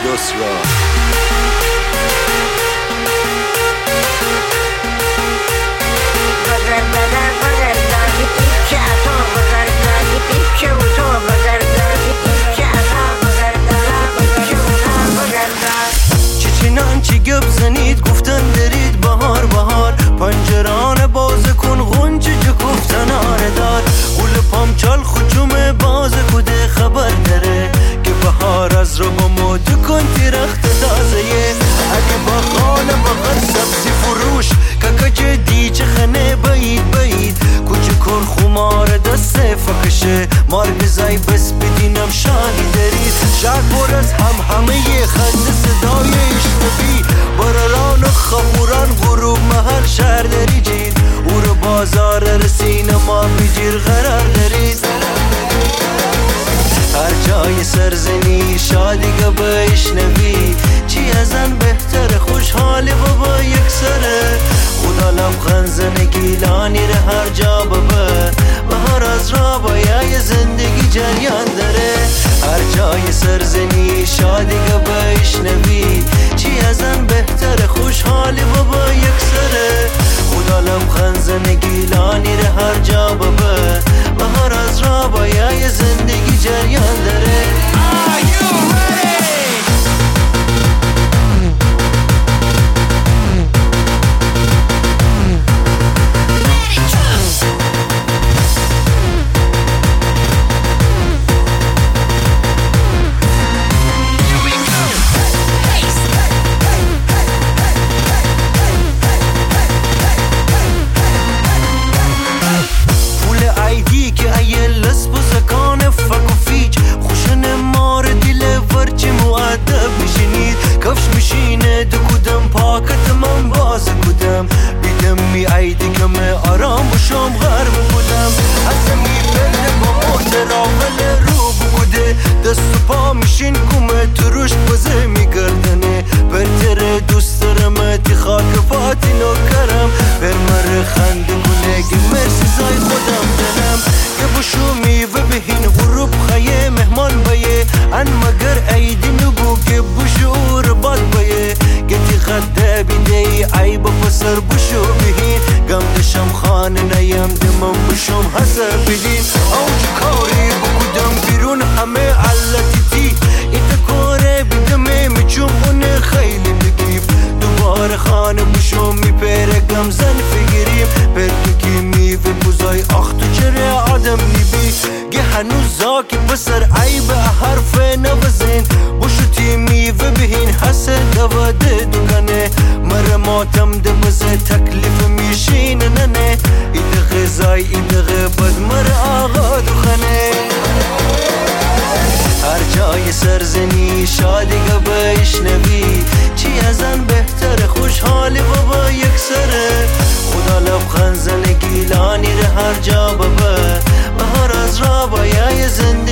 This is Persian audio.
قدس را. چچینان چی گپ زنید گفتن درید بهار بهار، پنجران باز کن غنچه جو گفتن آره دار. اول پام چال خجوم باز کده خبر داره که بهار از رو با مود کن تیرخت تازه. اگه با خانه بغر سبزی فروش که دیچه خنه بایید بایید، کوچه کن خمار دست فکشه مارگ زای بس بدینم شاهی دارید. شهر پر از همه خند صدای اشتبی، براران و خموران غروب محل شهر داری جید. او رو بازار رسین ما بگیر قرار دارید. هر جای سرزنی شادی که بشنوی، چی ازن بهتر خوشحالی بابا یک سره. خدا لبخند زنگی لانی ره هر جا ببر، بهار از را بایای زندگی جریان داره. هر جای سرزنی شادی که بشنوی، چی ازن بهتر خوشحالی بابا یک سره. خدا لبخند زنگی لانی ره هر جا ببر، بهار از را بایای زندگی جریان داره. کفش میشینه دو کدم پاکت من باز کدم، بیدم می عیدی که من آرام بشم غرب بودم. حسن میپرده با متراغل رو بوده، دست و پا میشین کمه تروش بزه میگردنه. برتر دوست دارم تی خاک پاتی نوکرم، برمر خند گلگی مرسی زای خودم دنم. یه بشو میوه بهین غروب خیه مهمان بایه، ان مگر عیدی نگو که بشو رباط بایه. گتی خده بیده ای عیب پسر بشو بهین، گم دشم خانه نیم دمم بشم حسر بدین. اوج کاری بکودم بیرون همه علتی تی، ایتا کاره بیدمه میچوم اونه خیلی بگیف. دوباره خانه بشم میپره گم زن فگریم، پرککی میوه بوزای آخ تو چره آدم نیبی. گه هنوز زاکی پسر عیب حرف نوزین، بشو تی میوه بهین حسه دواده دوگانه. مر ماتم دمزه تکلیف میشین ننه، ایده غذای ایده بد مر آقا دوخنه. هر جای سرزنی شادی که بشنوی، چی ازن بهتر خوشحالی بابا یک سره. خدا لبخند زنگی لانی ره هر جا ببر، بهار از را بایای زندگی